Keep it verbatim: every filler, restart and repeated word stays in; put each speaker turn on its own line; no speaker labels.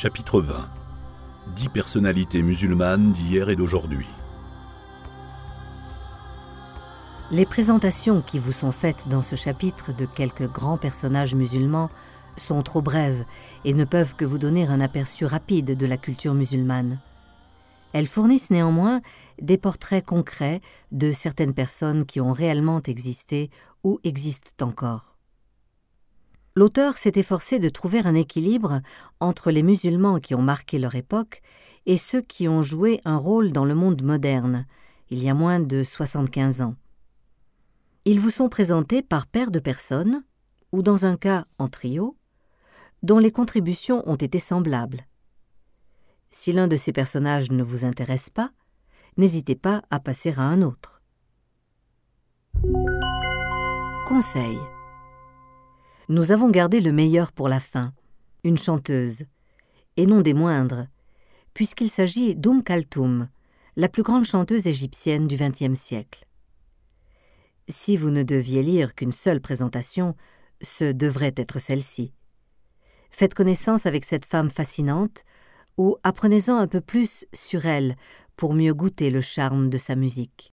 Chapitre vingt. Dix personnalités musulmanes d'hier et d'aujourd'hui.
Les présentations qui vous sont faites dans ce chapitre de quelques grands personnages musulmans sont trop brèves et ne peuvent que vous donner un aperçu rapide de la culture musulmane. Elles fournissent néanmoins des portraits concrets de certaines personnes qui ont réellement existé ou existent encore. L'auteur s'est efforcé de trouver un équilibre entre les musulmans qui ont marqué leur époque et ceux qui ont joué un rôle dans le monde moderne, il y a moins de soixante-quinze ans. Ils vous sont présentés par paires de personnes, ou dans un cas en trio, dont les contributions ont été semblables. Si l'un de ces personnages ne vous intéresse pas, n'hésitez pas à passer à un autre. Conseil. Nous avons gardé le meilleur pour la fin, une chanteuse, et non des moindres, puisqu'il s'agit d'Oum Kalthoum, la plus grande chanteuse égyptienne du vingtième siècle. Si vous ne deviez lire qu'une seule présentation, ce devrait être celle-ci. Faites connaissance avec cette femme fascinante, ou apprenez-en un peu plus sur elle pour mieux goûter le charme de sa musique.